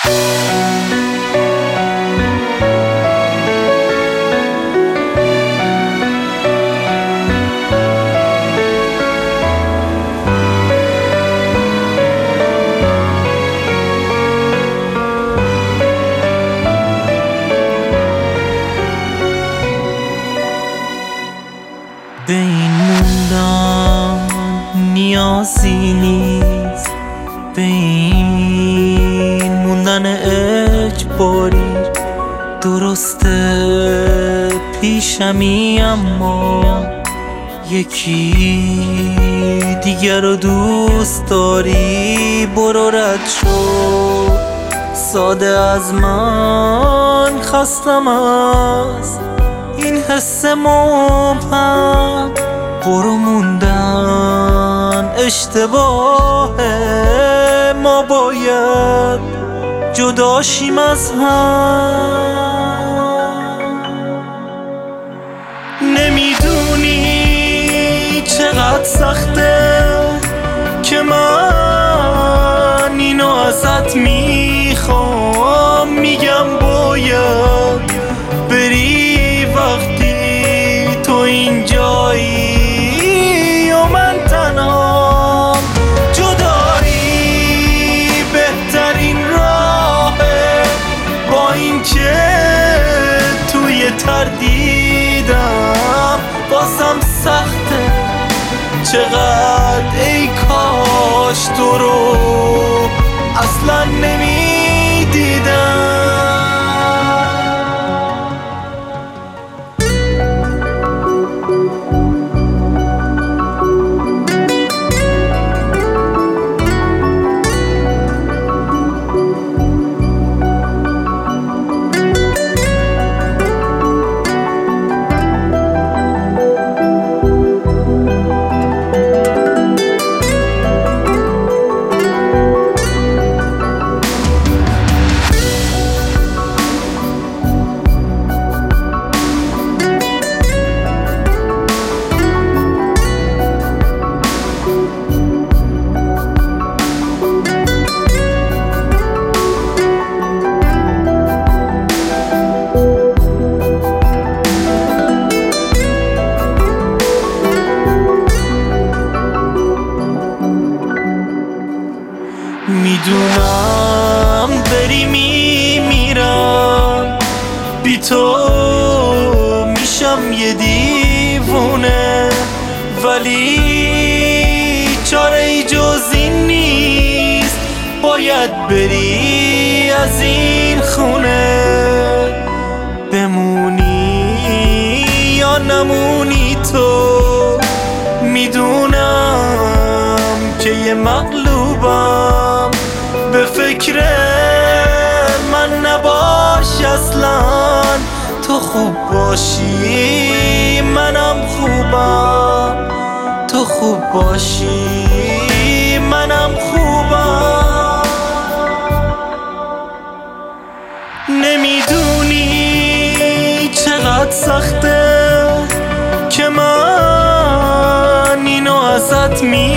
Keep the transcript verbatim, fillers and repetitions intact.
به این موندم نیازی نیست، به این موندن اجباری. درسته پیشمی اما یکی دیگر رو دوست داری. برو رد شو، ساده از من خستم از این حس مبهم. برو موندن اشتباهه، ما باید جداشیم از هم. نمیدونی چقدر سخته که من اینو ازت میخوام. میگم باید بری وقتی تو اینجایی و من تنهام. جدایی بهترین راهه، با این که توی تردیدم بازم سخته. چقدر ای کاش تو رو اصلا نمیدیدم. میدونم بری میمیرم، بی تو میشم یه دیوونه. ولی چاره ای جز این نیست، باید بری از این خونه. بمونی یا نمونی تو، میدونم که یه مغلوبم. به فکر من نباش اصلا، تو خوب باشی منم خوبم. تو خوب باشی منم خوبم. نمیدونی چقدر سخته که من اینو ازت می